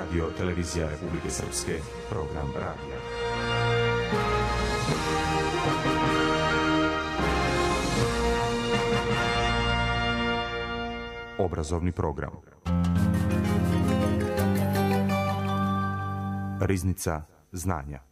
Radio Televizija Republike Srpske, program radija. Obrazovni program. Riznica znanja.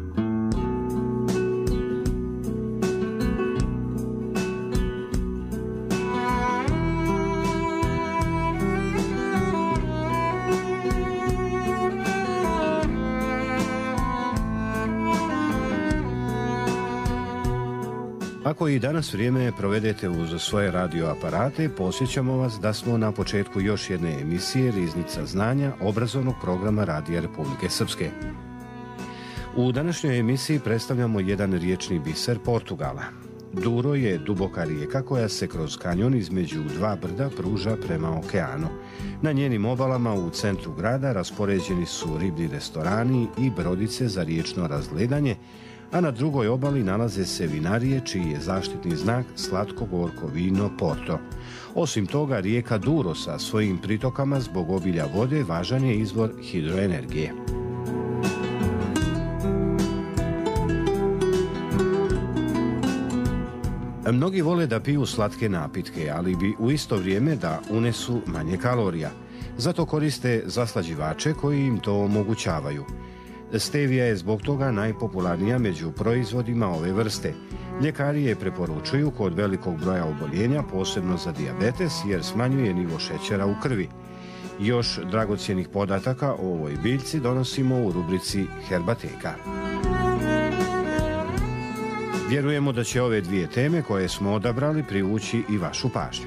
Ako i danas vrijeme provedete uz svoje radioaparate, podsjećamo vas da smo na početku još jedne emisije Riznica znanja obrazovnog programa Radija Republike Srpske. U današnjoj emisiji predstavljamo jedan riječni biser Portugala. Douro je duboka rijeka koja se kroz kanjon između dva brda pruža prema okeanu. Na njenim obalama u centru grada raspoređeni su ribni restorani i brodice za riječno razgledanje, a na drugoj obali nalaze se vinarije čiji je zaštitni znak slatko-gorko vino Porto. Osim toga, rijeka Douro sa svojim pritokama zbog obilja vode važan je izvor hidroenergije. Mnogi vole da piju slatke napitke, ali bi u isto vrijeme da unesu manje kalorija. Zato koriste zaslađivače koji im to omogućavaju. Stevija je zbog toga najpopularnija među proizvodima ove vrste. Ljekari je preporučuju kod velikog broja oboljenja, posebno za dijabetes, jer smanjuje nivo šećera u krvi. Još dragocjenih podataka o ovoj biljci donosimo u rubrici Herbateka. Vjerujemo da će ove dvije teme koje smo odabrali privući i vašu pažnju.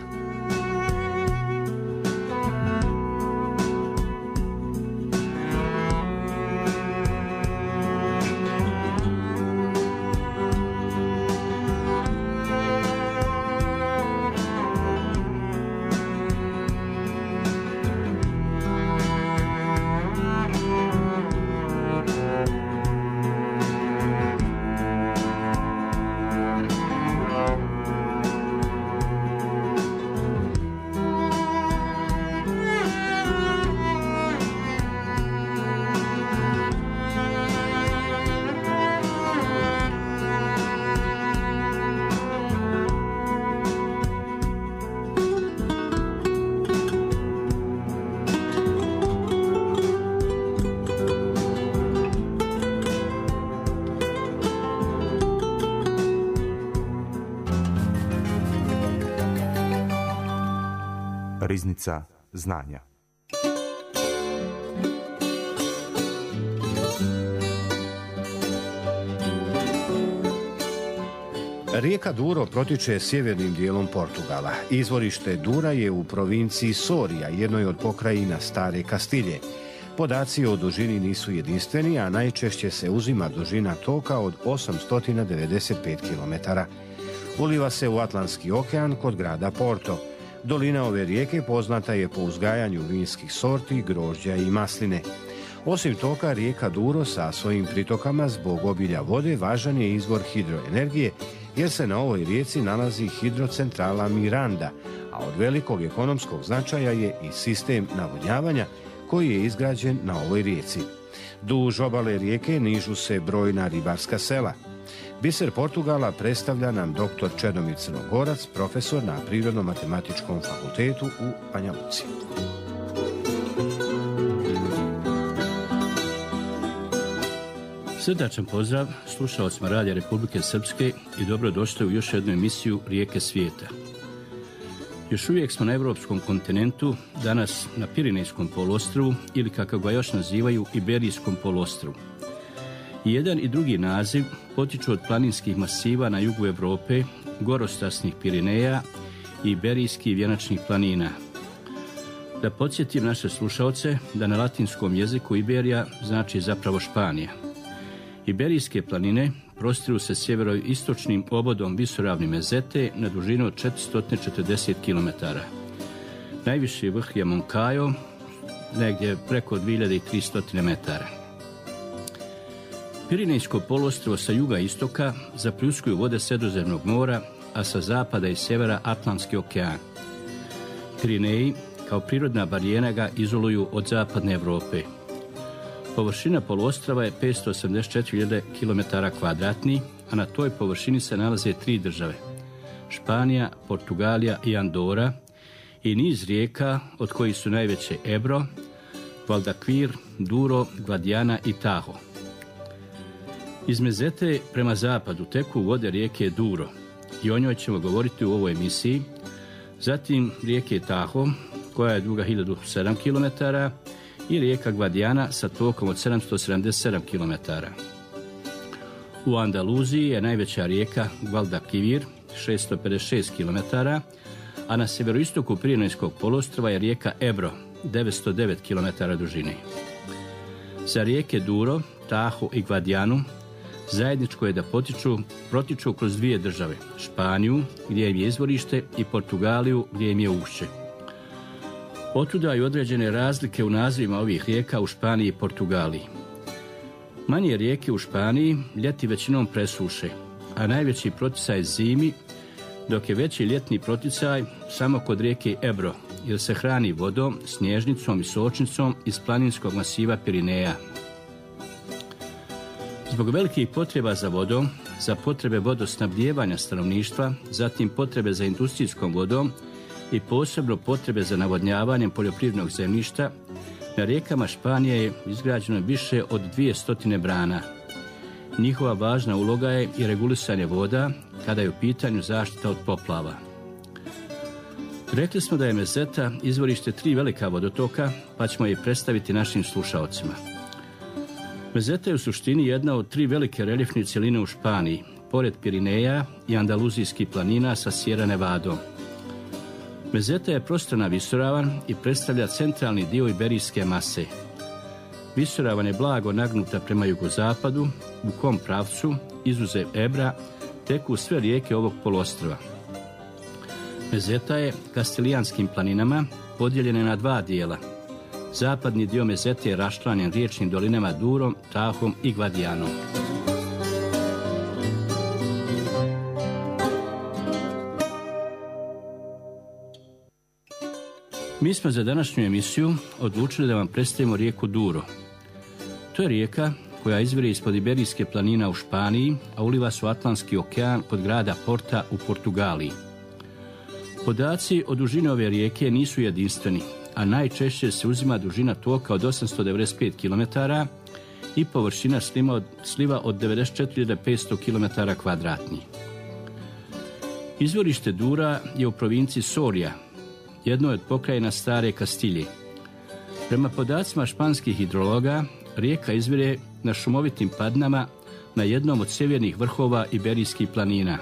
Riznica znanja. Rijeka Douro protiče sjevernim dijelom Portugala. Izvorište Doura je u provinciji Soria, jednoj od pokrajina Stare Kastilje. Podaci o dužini nisu jedinstveni, a najčešće se uzima dužina toka od 895 km. Uliva se u Atlantski okean kod grada Porto. Dolina ove rijeke poznata je po uzgajanju vinskih sorti, grožđa i masline. Osim toga, rijeka Douro sa svojim pritokama zbog obilja vode važan je izvor hidroenergije, jer se na ovoj rijeci nalazi hidrocentrala Miranda, a od velikog ekonomskog značaja je i sistem navodnjavanja koji je izgrađen na ovoj rijeci. Duž obale rijeke nižu se brojna ribarska sela. Biser Portugala predstavlja nam dr. Čedomir Crnogorac, profesor na Prirodno-matematičkom fakultetu u Banja Luci. Srdačan pozdrav slušaocima Radija Republike Srpske i dobrodošli u još jednu emisiju Rijeke svijeta. Još uvijek smo na evropskom kontinentu, danas na Pirinejskom poluostrvu ili kako ga još nazivaju Iberijskom poluostrvu. I jedan i drugi naziv potiču od planinskih masiva na jugu Europe, gorostasnih Pirineja i iberijskih vjenačnih planina. Da podsjetim naše slušaoce da na latinskom jeziku Iberija znači zapravo Španija. Iberijske planine prostiru se sjeveroistočnim obodom visoravni Mezete na dužinu od 440 km. Najviši vrh je Moncayo, negdje preko 2300 metara. Pirinejsko poluostrvo sa juga i istoka zapljuskuju vode Sredozemnog mora, a sa zapada i sjevera Atlantski okean. Pirineji kao prirodna barijera ga izoluju od zapadne Europe. Površina poluostrva je 584.000 km2, a na toj površini se nalaze 3 države: Španija, Portugalija i Andora, i niz rijeka od kojih su najveće Ebro, Guadalquivir, Douro, Guadiana i Tajo. Iz Mezete prema zapadu teku vode rijeke Douro i o njoj ćemo govoriti u ovoj emisiji. Zatim rijeke Tajo, koja je duga 1007 km, i rijeka Guadiana sa tokom od 777 km. U Andaluziji je najveća rijeka Guadalquivir, 656 km, a na severoistoku Pirinejskog poluostrva je rijeka Ebro, 909 km dužine. Za rijeke Douro, Tajo i Guadianu zajedničko je da protiču kroz 2 države: Španiju, gdje im je izvorište, i Portugaliju, gdje im je ušće. Otuda i određene razlike u nazivima ovih rijeka u Španiji i Portugaliji. Manje rijeke u Španiji ljeti većinom presuše, a najveći proticaj je zimi, dok je veći ljetni proticaj samo kod rijeke Ebro, jer se hrani vodom, snježnicom i sočnicom iz planinskog masiva Pirineja. Zbog velikih potreba za vodom, za potrebe vodosnabdijevanja stanovništva, zatim potrebe za industrijskom vodom i posebno potrebe za navodnjavanjem poljoprivrednog zemljišta, na rijekama Španije je izgrađeno više od 200 brana. Njihova važna uloga je i regulisanje voda kada je u pitanju zaštita od poplava. Rekli smo da je Mezeta izvorište 3 velika vodotoka, pa ćemo je predstaviti našim slušaocima. Mezeta je u suštini jedna od 3 velike reljefne cjeline u Španiji, pored Pirineja i Andaluzijskih planina sa Sierra Nevadom. Mezeta je prostrana visoravan i predstavlja centralni dio Iberijske mase. Visoravan je blago nagnuta prema jugozapadu, u kom pravcu, izuzev Ebra, teku sve rijeke ovog poluostrva. Mezeta je Kastilijanskim planinama podijeljena na 2 dijela. Zapadni dio Mezete je raščlanjen riječnim dolinama Dourom, Tajom i Guadianom. Mi smo za današnju emisiju odlučili da vam predstavimo rijeku Douro. To je rijeka koja izvire ispod Iberijske planina u Španiji, a uliva se u Atlantski okean kod grada Porta u Portugaliji. Podaci o dužini ove rijeke nisu jedinstveni, a najčešće se uzima dužina toka od 895 km i površina sliva od 94.500 km2. Izvorište Doura je u provinciji Soria, jednoj od pokrajina Stare Kastilje. Prema podacima španskih hidrologa, rijeka izvire na šumovitim padinama na jednom od sjevernih vrhova Iberijskih planina.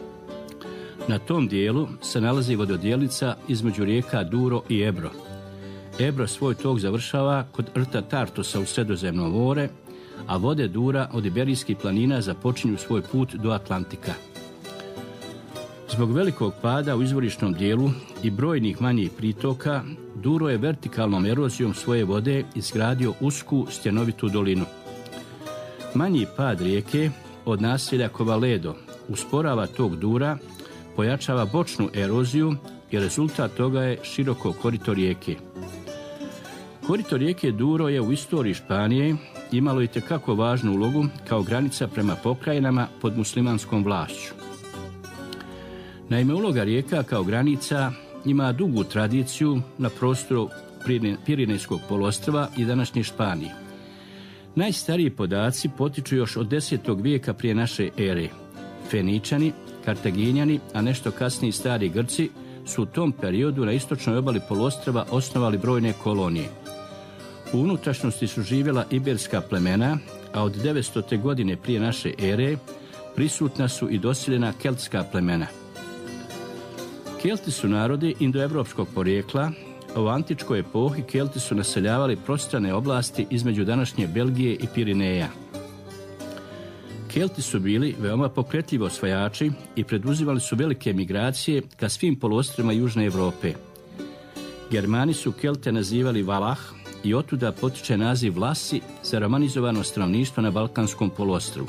Na tom dijelu se nalazi vododjelnica između rijeka Douro i Ebro. Ebro svoj tok završava kod rta Tartosa u Sredozemno more, a vode Doura od Iberijskih planina započinju svoj put do Atlantika. Zbog velikog pada u izvorišnom dijelu i brojnih manjih pritoka, Douro je vertikalnom erozijom svoje vode izgradio usku stjenovitu dolinu. Manji pad rijeke od naselja Covaledo usporava tok Doura, pojačava bočnu eroziju i rezultat toga je široko korito rijeke. Korito rijeke Douro je u istoriji Španije imalo itekako važnu ulogu kao granica prema pokrajinama pod muslimanskom vlašću. Naime, uloga rijeka kao granica ima dugu tradiciju na prostoru Pirinejskog poluostrva i današnje Španije. Najstariji podaci potiču još od 10. vijeka prije naše ere. Feničani, Kartaginjani, a nešto kasniji stari Grci su u tom periodu na istočnoj obali poluostrva osnovali brojne kolonije. U unutrašnjosti su živjela iberska plemena, a od 900. godine prije naše ere prisutna su i doseljena keltska plemena. Kelti su narodi indoevropskog porijekla, a u antičkoj epohi Kelti su naseljavali prostrane oblasti između današnje Belgije i Pirineja. Kelti su bili veoma pokretljivi osvajači i preduzimali su velike migracije ka svim poluostrvima Južne Europe. Germani su Kelte nazivali Valah i otuda potiče naziv Vlasi za romanizovano stanovništvo na Balkanskom poluostrvu.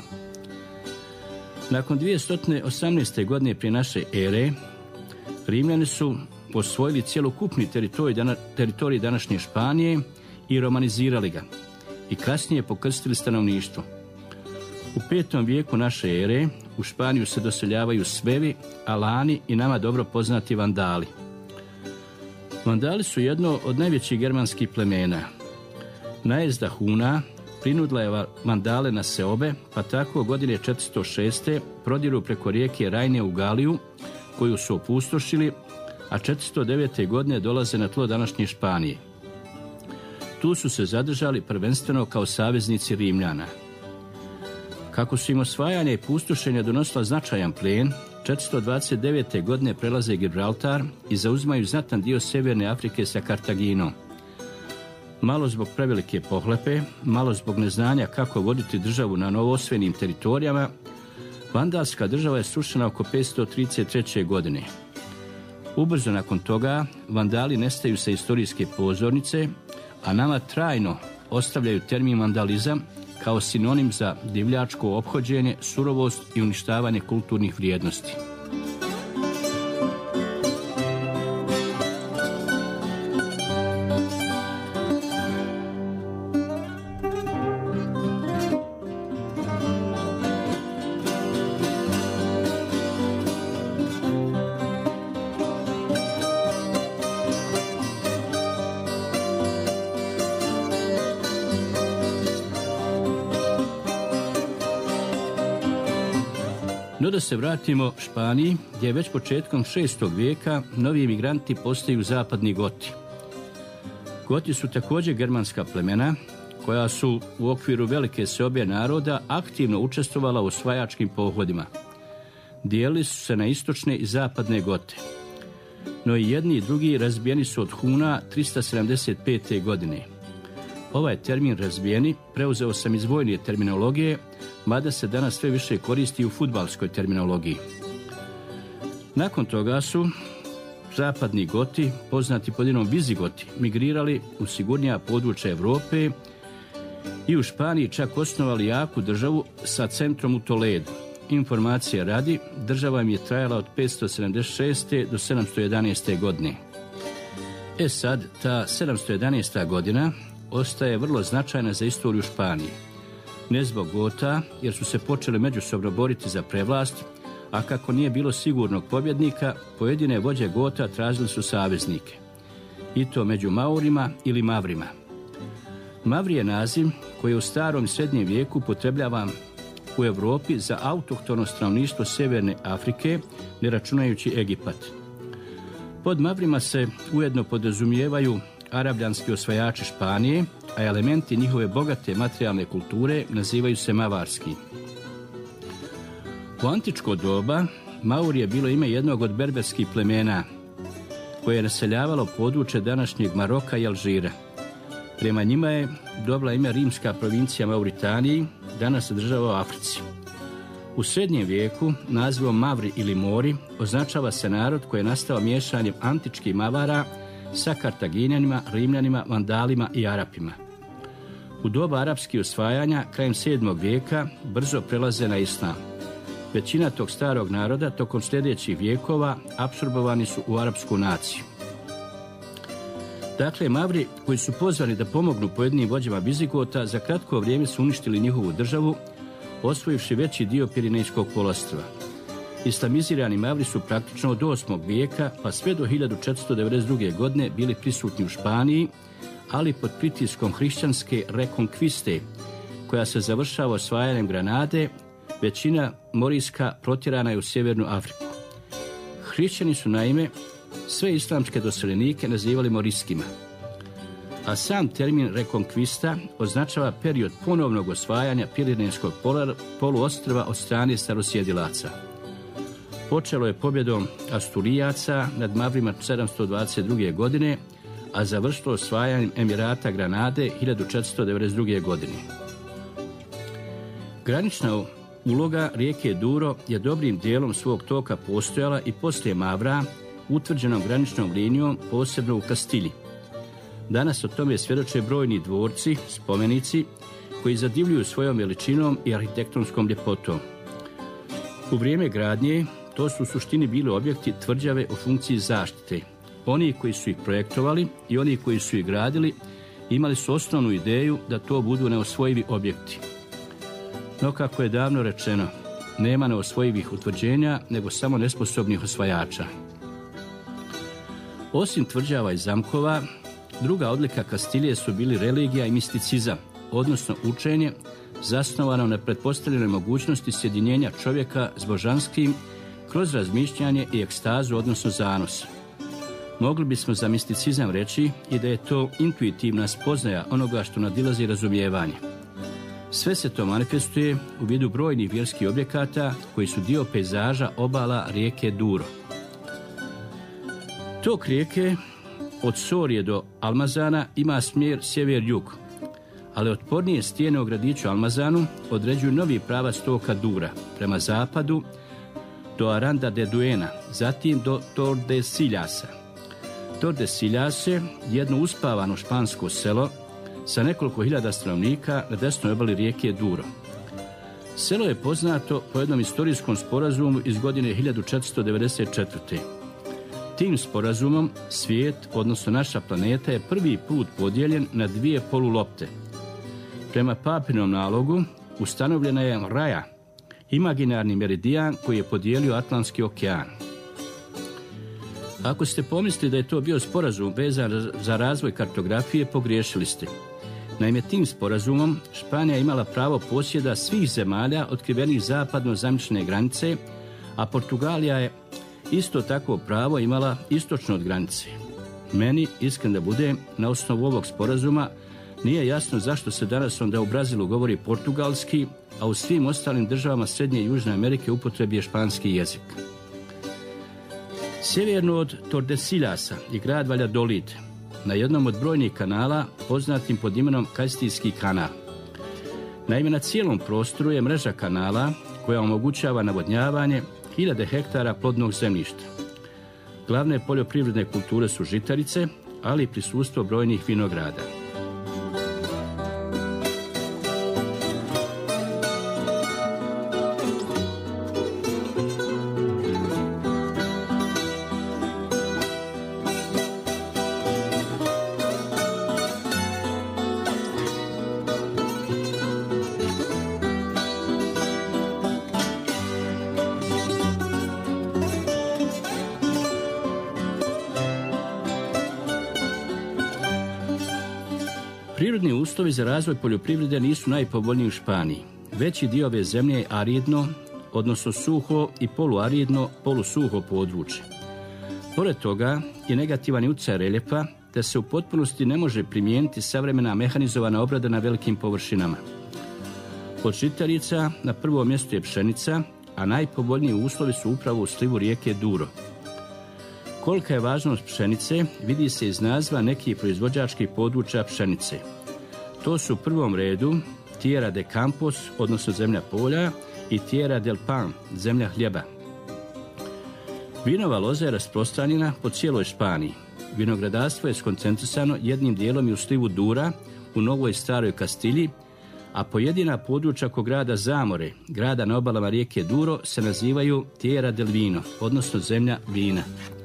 Nakon 218. godine prije naše ere, Rimljani su osvojili cjelokupni teritorij današnje Španije i romanizirali ga. i kasnije pokrstili stanovništvo. U 5. vijeku naše ere u Španiju se doseljavaju Svevi, Alani i nama dobro poznati Vandali. Vandali su jedno od najvećih germanskih plemena. Najezda Huna prinudila je Vandale na seobe, pa tako godine 406. prodiru preko rijeke Rajne u Galiju, koju su opustošili, a 409. godine dolaze na tlo današnje Španije. Tu su se zadržali prvenstveno kao saveznici Rimljana. Kako su im osvajanja i pustošenja donosila značajan plijen, 429. godine prelaze Gibraltar i zauzimaju znatan dio Sjeverne Afrike sa Kartaginom. Malo zbog prevelike pohlepe, malo zbog neznanja kako voditi državu na novoosvojenim teritorijama, vandalska država je srušena oko 533. godine. Ubrzo nakon toga Vandali nestaju sa istorijske pozornice, a nama trajno ostavljaju termin vandalizam kao sinonim za divljačko ophođenje, surovost i uništavanje kulturnih vrijednosti. No da se vratimo Španiji, gdje je već početkom 6. vijeka novi imigranti postaju zapadni Goti. Goti su također germanska plemena koja su u okviru velike seobe naroda aktivno učestvovala u osvajačkim pohodima. Dijelili su se na istočne i zapadne Gote. No i jedni i drugi razbijeni su od Huna 375. godine. Ovaj termin razbijeni preuzeo sam iz vojne terminologije, mada se danas sve više koristi u fudbalskoj terminologiji. Nakon toga su zapadni Goti, poznati pod imenom Vizigoti, migrirali u sigurnija područja Europe i u Španiji čak osnovali jaku državu sa centrom u Toledu. Informacije radi, država im je trajala od 576. do 711. godine. Sad, ta 711. godina ostaje vrlo značajna za istoriju Španije. Ne zbog Gota, jer su se počeli međusobno boriti za prevlast, a kako nije bilo sigurnog pobjednika, pojedine vođe Gota tražili su saveznike. I to među Maurima ili Mavrima. Mavri je naziv koji je u starom i srednjem vijeku upotrebljavan u Europi za autohtono stanovništvo Sjeverne Afrike, ne računajući Egipat. Pod Mavrima se ujedno podrazumijevaju arabljanski osvajači Španije, a elementi njihove bogate materijalne kulture nazivaju se mavarski. U antičko doba Maur je bilo ime jednog od berberskih plemena koje je naseljavalo područje današnjeg Maroka i Alžira. Prema njima je dobila ime rimska provincija Mauritaniji, danas država u Africi. U srednjem vijeku nazivom Mavri ili Mori označava se narod koji je nastao miješanjem antičkih Mavara sa Kartaginjanima, Rimljanima, Vandalima i Arapima. U doba arapskih osvajanja, krajem 7. vijeka, brzo prelaze na islam. Većina tog starog naroda tokom sljedećih vijekova apsorbovani su u arapsku naciju. Dakle, Mavri, koji su pozvani da pomognu pojedinim vođama Vizigota, za kratko vrijeme su uništili njihovu državu, osvojivši veći dio Pirinejskog poluostrva. Islamizirani Mavri su praktično od 8. vijeka pa sve do 1492. godine bili prisutni u Španiji, ali pod pritiskom hrišćanske rekonkviste, koja se završava osvajanjem Granade, većina morijska protjerana je u Sjevernu Afriku. Hrišćani su naime sve islamske doseljenike nazivali morijskima, a sam termin rekonkvista označava period ponovnog osvajanja Pirinejskog poluostrva od strane starosjedilaca. Počelo je pobjedom Asturijaca nad Mavrima 722. godine, a završilo osvajanjem Emirata Granade 1492. godine. Granična uloga rijeke Douro je dobrim dijelom svog toka postojala i poslije Mavra, utvrđenom graničnom linijom, posebno u Kastilji. Danas o tome svjedoče brojni dvorci, spomenici, koji zadivljuju svojom veličinom i arhitektonskom ljepotom. U vrijeme gradnje to su u suštini bili objekti tvrđave u funkciji zaštite. Oni koji su ih projektovali i oni koji su ih gradili imali su osnovnu ideju da to budu neosvojivi objekti. No, kako je davno rečeno, nema neosvojivih utvrđenja, nego samo nesposobnih osvajača. Osim tvrđava i zamkova, druga odlika Kastilije su bili religija i misticizam, odnosno učenje zasnovano na pretpostavljenoj mogućnosti sjedinjenja čovjeka s božanskim kroz razmišljanje i ekstazu, odnosno zanos. Mogli bismo za misticizam reći i da je to intuitivna spoznaja onoga što nadilazi razumijevanje. Sve se to manifestuje u vidu brojnih vjerskih objekata koji su dio pejzaža obala rijeke Duro. Tok rijeke od Sorije do Almazana ima smjer sjever-jug, ali otpornije stijene u gradiću Almazanu određuju novi pravac toka Dura prema zapadu do Aranda de Duena, zatim do Tordesillasa. Tordesillas je jedno uspavano špansko selo sa nekoliko hiljada stanovnika na desnoj obali rijeke Duro. Selo je poznato po jednom istorijskom sporazumu iz godine 1494. Tim sporazumom svijet, odnosno naša planeta, je prvi put podijeljen na dvije polulopte. Prema papinom nalogu ustanovljena je Raja, imaginarni meridijan koji je podijelio Atlantski okean. Ako ste pomislili da je to bio sporazum vezan za razvoj kartografije, pogriješili ste. Naime, tim sporazumom Španija imala pravo posjeda svih zemalja otkrivenih zapadno zamišljene granice, a Portugalija je isto tako pravo imala istočno od granice. Meni, iskren da budem, na osnovu ovog sporazuma nije jasno zašto se danas onda u Brazilu govori portugalski, a u svim ostalim državama Srednje i Južne Amerike upotrebi je španski jezik. Sjeverno od Tordesillasa je grad Valladolid, na jednom od brojnih kanala poznatim pod imenom Kastilski kanal. Naime, na cijelom prostoru je mreža kanala koja omogućava navodnjavanje hiljade hektara plodnog zemljišta. Glavne poljoprivredne kulture su žitarice, ali i prisustvo brojnih vinograda. Prirodni uslovi za razvoj poljoprivrede nisu najpovoljniji u Španiji. Veći dio ove zemlje je aridno, odnosno suho i poluaridno, polusuho područje. Pored toga je negativan utjecaj reljefa, da se u potpunosti ne može primijeniti savremena mehanizovana obrada na velikim površinama. Od žitarica na prvom mjestu je pšenica, a najpovoljniji uslovi su upravo u slivu rijeke Duro. Kolika je važnost pšenice vidi se iz naziva nekih proizvođačkih područja pšenice. To su u prvom redu Tierra de Campos, odnosno zemlja polja, i Tierra del Pan, zemlja hljeba. Vinova loza je rasprostranjena po cijeloj Španiji. Vinogradarstvo je skoncentrisano jednim dijelom i u slivu Dura, u Novoj i Staroj Kastilji, a pojedina područja oko grada Zamore, grada na obalama rijeke Duro, se nazivaju Tierra del Vino, odnosno zemlja vina.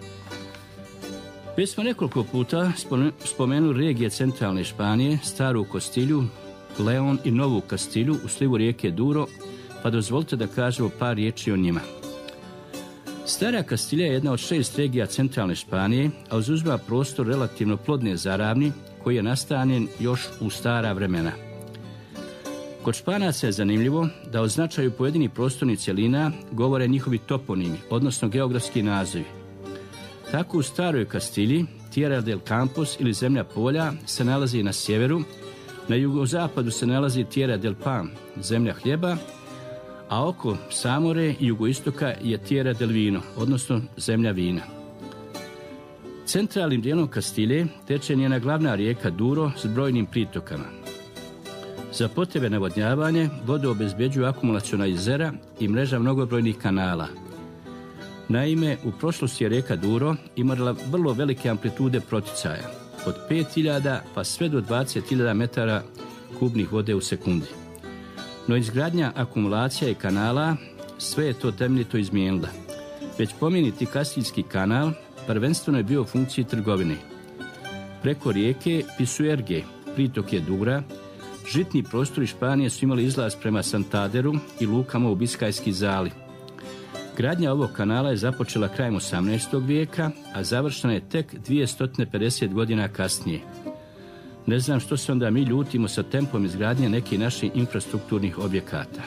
Već smo nekoliko puta spomenuli regije centralne Španije, Staru Kastilju, Leon i Novu Kastilju u slivu rijeke Duro, pa dozvolite da kažemo par riječi o njima. Stara Kastilja je jedna od 6 regija centralne Španije, a zauzima prostor relativno plodne zaravni koji je nastanjen još u stara vremena. Kod Španaca je zanimljivo da o značaju pojedinih prostornih cjelina govore njihovi toponimi, odnosno geografski nazivi. Tako u Staroj Kastilji Tierra del Campos ili zemlja polja se nalazi na sjeveru, na jugozapadu se nalazi Tierra del Pan, zemlja hljeba, a oko Samore i jugoistoka je Tierra del Vino, odnosno zemlja vina. Centralnim dijelom Kastilje teče njena glavna rijeka Duro s brojnim pritokama. Za potrebe navodnjavanja vodu obezbeđuju akumulaciona jezera i mreža mnogobrojnih kanala. Naime, u prošlosti je rijeka Duro imala vrlo velike amplitude proticaja, od 5000 pa sve do 20.000 metara kubnih vode u sekundi. No izgradnja akumulacija i kanala sve je to temeljito izmijenila. Već pomenuti Kastilski kanal prvenstveno je bio u funkciji trgovine. Preko rijeke Pisuerge pritoke Dura, žitni prostori Španije su imali izlaz prema Santanderu i lukama u Biskajski zaliv. Gradnja ovog kanala je započela krajem 18. vijeka, a završena je tek 250 godina kasnije. Ne znam što se onda mi ljutimo sa tempom izgradnje nekih naših infrastrukturnih objekata.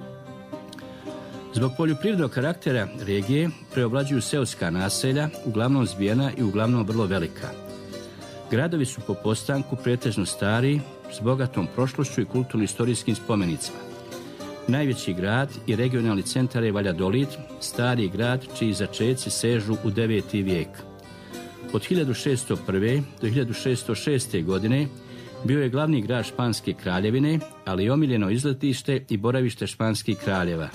Zbog poljoprivrednog karaktera regije preovlađuju seoska naselja, uglavnom zbijena i uglavnom vrlo velika. Gradovi su po postanku pretežno stari, s bogatom prošlošću i kulturno-istorijskim spomenicima. Najveći grad i regionalni centar je Valladolid, stari grad čiji začeci sežu u 9. vijek. Od 1601. do 1606. godine bio je glavni grad Španske kraljevine, ali i omiljeno izletište i boravište španskih kraljeva.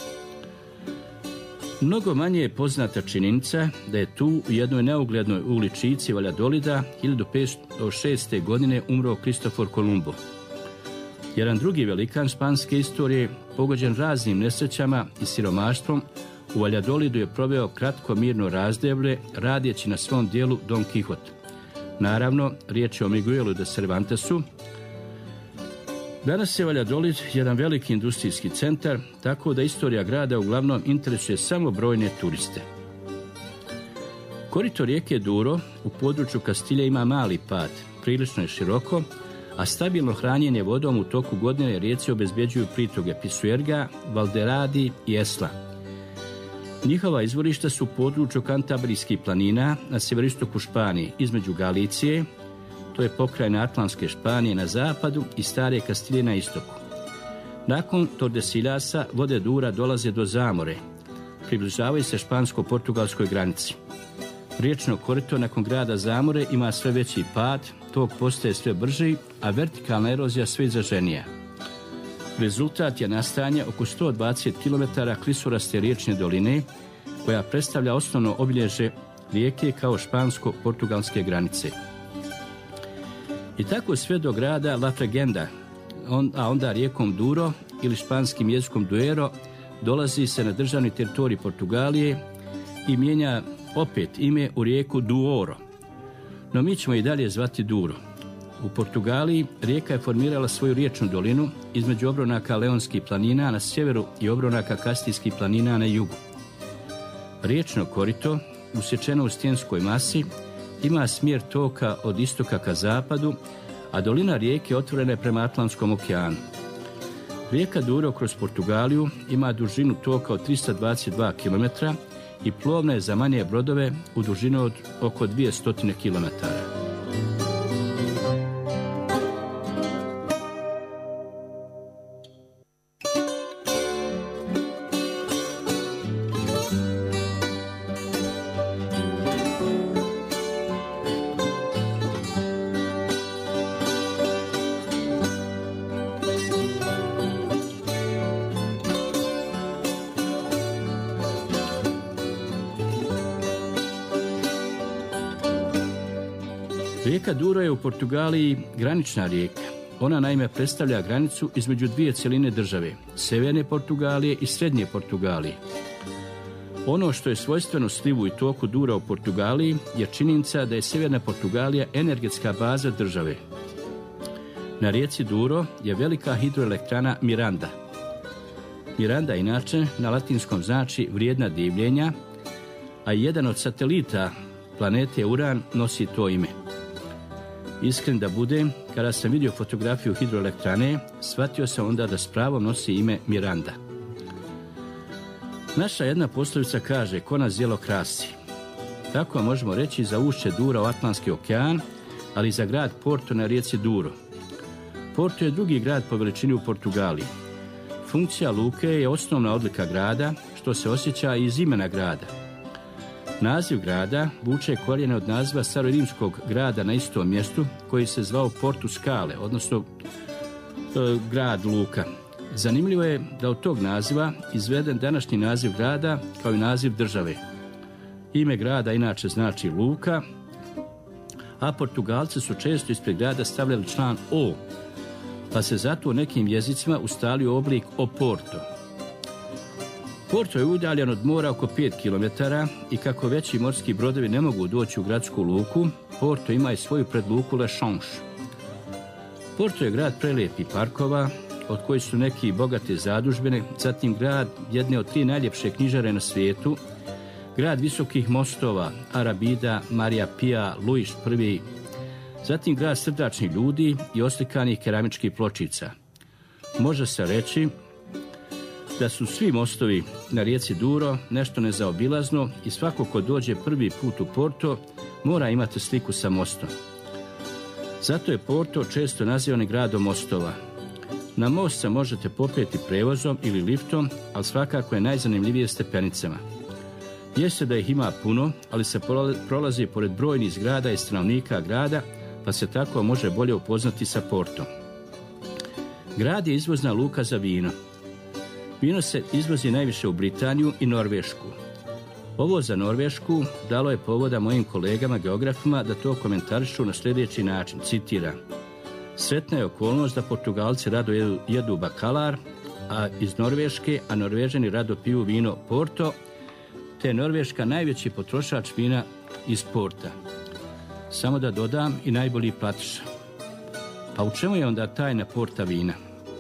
Mnogo manje je poznata činjenica da je tu u jednoj neuglednoj uličici Valladolida 1506. godine umro Kristofor Kolumbo. Jedan drugi velikan španske istorije, pogođen raznim nesrećama i siromaštvom, u Valladolidu je proveo kratko mirno razdoblje radeći na svom dijelu Don Quixote. Naravno, riječ je o Miguelu de Cervantesu. Danas je Valladolid jedan veliki industrijski centar, tako da istorija grada uglavnom interesuje samo brojne turiste. Korito rijeke Douro u području Kastilje ima mali pad, prilično je široko, a stabilno hranjenje vodom u toku godine rijeci obezbeđuju pritoke Pisuerga, Valderradi i Esla. Njihova izvorišta su u području Kantabrijskih planina na sjeveroistoku Španije, između Galicije, to je pokrajina Atlantske Španije na zapadu i stare Kastilje na istoku. Nakon Tordesiljasa vode Doura dolaze do Zamore, približavaju se špansko-portugalskoj granici. Riječno korito nakon grada Zamore ima sve veći pad, tok postaje sve brži, a vertikalna erozija sve izraženija. Rezultat je nastajanje oko 120 km klisuraste riječne doline, koja predstavlja osnovno obilježje rijeke kao špansko-portugalske granice. I tako sve do grada La Fregenda, a onda rijekom Douro ili španskim jezikom Duero, dolazi se na državni teritorij Portugalije i mijenja opet ime u rijeku Douro. No mi ćemo i dalje zvati Douro. U Portugaliji rijeka je formirala svoju riječnu dolinu između obronaka Leonskih planina na sjeveru i obronaka Kastilskih planina na jugu. Riječno korito, usječeno u stijenskoj masi, ima smjer toka od istoka ka zapadu, a dolina rijeke otvorena je prema Atlantskom okeanu. Rijeka Douro kroz Portugaliju ima dužinu toka od 322 km i plovna je za manje brodove u dužinu od oko 200 km. Rijeka Douro je u Portugaliji granična rijeka. Ona naime predstavlja granicu između dvije cjeline države, sjeverne Portugalije i srednje Portugalije. Ono što je svojstveno slivu i toku Doura u Portugaliji je činjenica da je sjeverna Portugalija energetska baza države. Na rijeci Douro je velika hidroelektrana Miranda. Miranda inače na latinskom znači vrijedna divljenja, a jedan od satelita planete Uran nosi to ime. Iskren da budem, kada sam vidio fotografiju hidroelektrane, shvatio sam onda da s pravom nosi ime Miranda. Naša jedna poslovica kaže, ko nas zjelo krasi. Tako možemo reći za ušće Doura u Atlantski okean, ali i za grad Porto na rijeci Douro. Porto je drugi grad po veličini u Portugaliji. Funkcija luke je osnovna odlika grada, što se osjeća i iz imena grada. Naziv grada vuče korijene od naziva starorimskog grada na istom mjestu koji se zvao Portus Scale, odnosno grad luka. Zanimljivo je da od tog naziva izveden današnji naziv grada kao i naziv države. Ime grada inače znači luka, a Portugalci su često ispred grada stavljali član O, pa se zato u nekim jezicima ustalio oblik Oporto. Porto je udaljen od mora oko 5 km i kako veći morski brodovi ne mogu doći u gradsku luku, Porto ima i svoju predluku Le Change. Porto je grad prelepih parkova, od kojih su neki bogate zadužbine, zatim grad jedne od 3 najljepše knjižare na svijetu, grad visokih mostova, Arabida, Marija Pija, Luis I, zatim grad srdačnih ljudi i oslikanih keramičkih pločica. Može se reći da su svi mostovi na rijeci Douro nešto nezaobilazno i svako ko dođe prvi put u Porto mora imati sliku sa mostom. Zato je Porto često nazivan gradom mostova. Na most se možete popeti prevozom ili liftom, ali svakako je najzanimljivije stepenicama. Jeste da ih ima puno, ali se prolazi pored brojnih zgrada i stanovnika grada, pa se tako može bolje upoznati sa Portom. Grad je izvozna luka za vino. Vino se izvozi najviše u Britaniju i Norvešku. Ovo za Norvešku dalo je povoda mojim kolegama geografima da to komentarišu na sljedeći način, citiram: sretna je okolnost da Portugalci rado jedu bakalar, a iz Norveške, a Norvežani rado piju vino Porto, te je Norveška najveći potrošač vina iz Porta. Samo da dodam, i najbolji platiša. Pa u čemu je onda tajna Porta vina?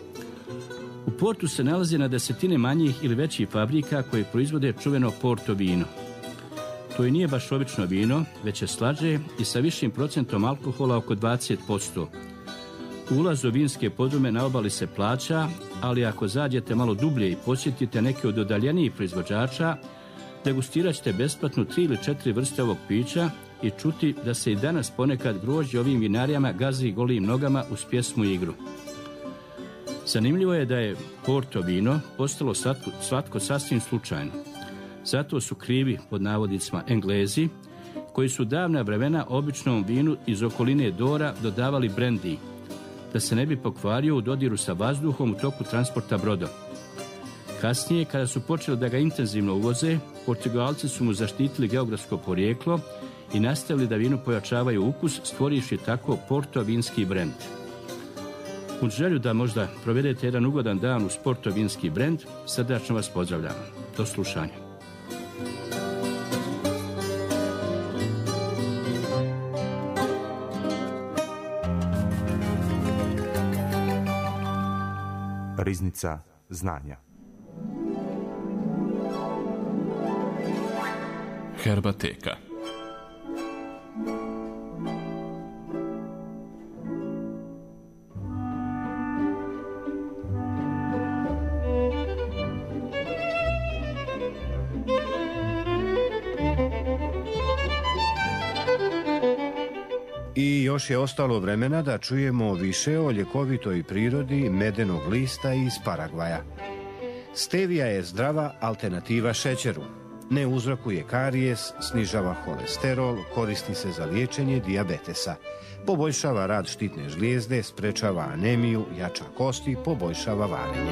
U Portu se nalazi na desetine manjih ili većih fabrika koje proizvode čuveno Porto vino. To i nije baš obično vino, već je slađe i sa višim procentom alkohola oko 20%. Ulaz u vinske podrume na obali se plaća, ali ako zađete malo dublje i posjetite neke od udaljenijih proizvođača, degustirat ćete besplatno 3 ili 4 vrste ovog pića i čuti da se i danas ponekad grožđe ovim vinarijama gazi golim nogama uz pjesmu i igru. Zanimljivo je da je Porto vino postalo slatko sasvim slučajno. Zato su krivi, pod navodnicima, Englezi, koji su davna vremena običnom vinu iz okoline Dora dodavali brendi, da se ne bi pokvario u dodiru sa vazduhom u toku transporta brodom. Kasnije, kada su počeli da ga intenzivno uvoze, Portugalci su mu zaštitili geografsko porijeklo i nastavili da vinu pojačavaju ukus, stvorivši tako Porto vinski brend. Uz želju da možda provedete jedan ugodan dan uz Porto vinski brend, srdačno vas pozdravljam. Do slušanja. Riznica znanja. Herbateka. I još je ostalo vremena da čujemo više o ljekovitoj prirodi medenog lista iz Paragvaja. Stevija je zdrava alternativa šećeru. Ne uzrokuje karijes, snižava holesterol, koristi se za liječenje dijabetesa. Poboljšava rad štitne žlijezde, sprečava anemiju, jača kosti, poboljšava varenje.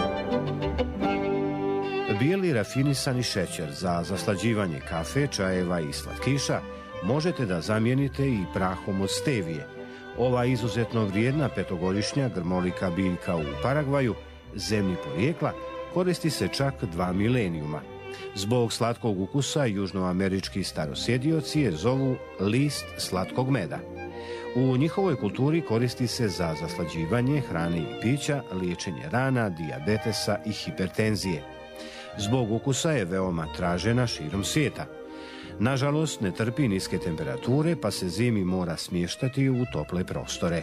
Bijeli rafinisani šećer za zaslađivanje kafe, čajeva i slatkiša možete da zamijenite i prahom od stevije. Ova izuzetno vrijedna petogodišnja grmolika biljka u Paragvaju, zemlji porijekla, koristi se čak 2 milenijuma. Zbog slatkog ukusa južnoamerički starosjedioci je zovu list slatkog meda. U njihovoj kulturi koristi se za zaslađivanje hrane i pića, liječenje rana, dijabetesa i hipertenzije. Zbog ukusa je veoma tražena širom svijeta. Nažalost, ne trpi niske temperature, pa se zimi mora smještati u tople prostore.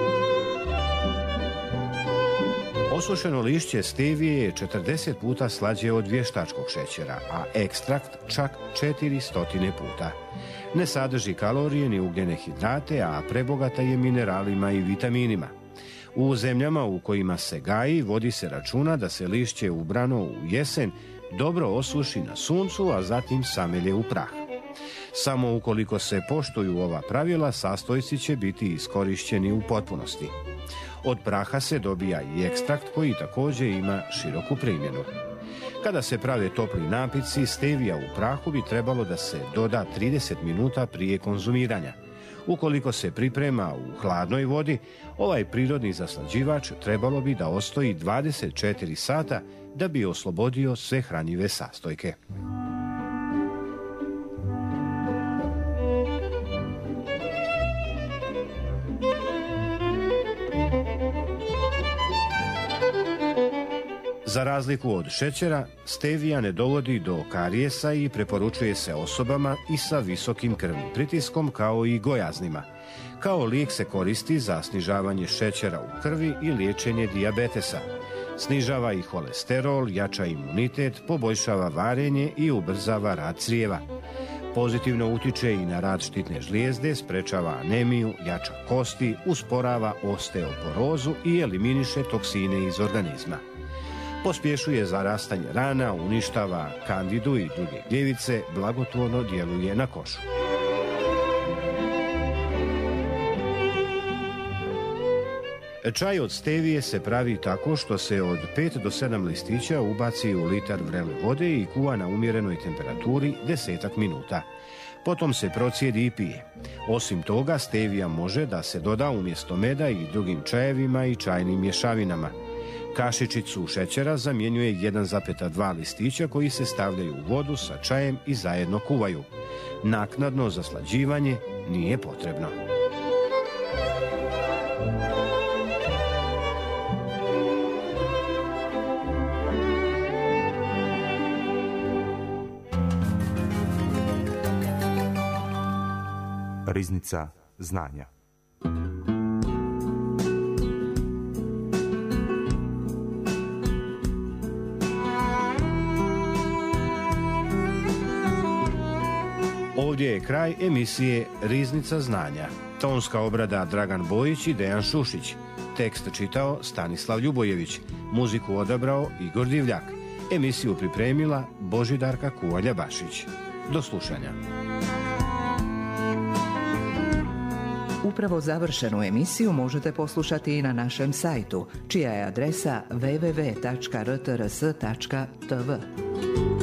Osušeno lišće stevije je 40 puta slađe od vještačkog šećera, a ekstrakt čak 400 puta. Ne sadrži kalorije ni ugljene hidrate, a prebogata je mineralima i vitaminima. U zemljama u kojima se gaji vodi se računa da se lišće ubrano u jesen dobro osuši na suncu, a zatim samelje u prah. Samo ukoliko se poštuju ova pravila, sastojci će biti iskorišćeni u potpunosti. Od praha se dobija i ekstrakt koji također ima široku primjenu. Kada se prave topli napici, stevija u prahu bi trebalo da se doda 30 minuta prije konzumiranja. Ukoliko se priprema u hladnoj vodi, ovaj prirodni zaslađivač trebalo bi da ostoji 24 sata da bi oslobodio sve hranjive sastojke. Za razliku od šećera, stevija ne dovodi do karijesa i preporučuje se osobama i sa visokim krvnim pritiskom kao i gojaznima. Kao lijek se koristi za snižavanje šećera u krvi i liječenje dijabetesa. Snižava i holesterol, jača imunitet, poboljšava varenje i ubrzava rad crijeva. Pozitivno utiče i na rad štitne žlijezde, sprečava anemiju, jača kosti, usporava osteoporozu i eliminiše toksine iz organizma. Pospješuje zarastanje rana, uništava kandidu i druge gljivice, blagotvorno djeluje na kožu. Čaj od stevije se pravi tako što se od 5 do 7 listića ubaci u litar vrele vode i kuva na umjerenoj temperaturi 10 minuta. Potom se procijedi i pije. Osim toga, stevija može da se doda umjesto meda i drugim čajevima i čajnim mješavinama. Kašičicu šećera zamjenjuje 1,2 listića koji se stavljaju u vodu sa čajem i zajedno kuvaju. Naknadno zaslađivanje nije potrebno. Riznica znanja. Ovdje je kraj emisije Riznica znanja. Tonska obrada Dragan Bojić i Dejan Šušić. Tekst čitao Stanislav Ljubojević. Muziku odabrao Igor Divljak. Emisiju pripremila Božidarka Kuvalja-Bašić. Do slušanja. Upravo završenu emisiju možete poslušati i na našem sajtu, čija je adresa www.rtrs.tv.